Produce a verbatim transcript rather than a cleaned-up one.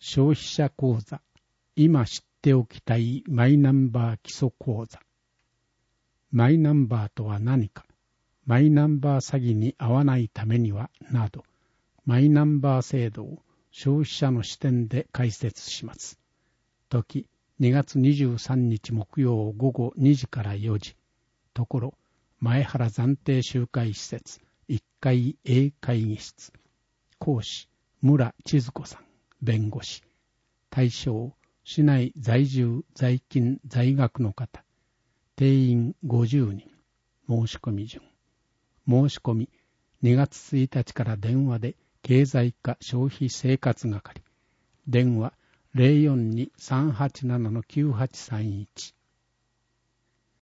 消費者講座、今知っておきたいマイナンバー基礎講座。マイナンバーとは何か、マイナンバー詐欺に遭わないためには、など、マイナンバー制度を消費者の視点で解説します。時、にがつにじゅうさんにち木曜午後にじからよじ。ところ、前原暫定集会施設いっかい A 会議室。講師、村千鶴子さん、弁護士。対象、市内在住、在勤、在学の方。定員ごじゅうにん。申し込み順。申し込み、にがつついたちから電話で経済課消費生活係。電話 ゼロよんに さんはちなな きゅうはちさんいち。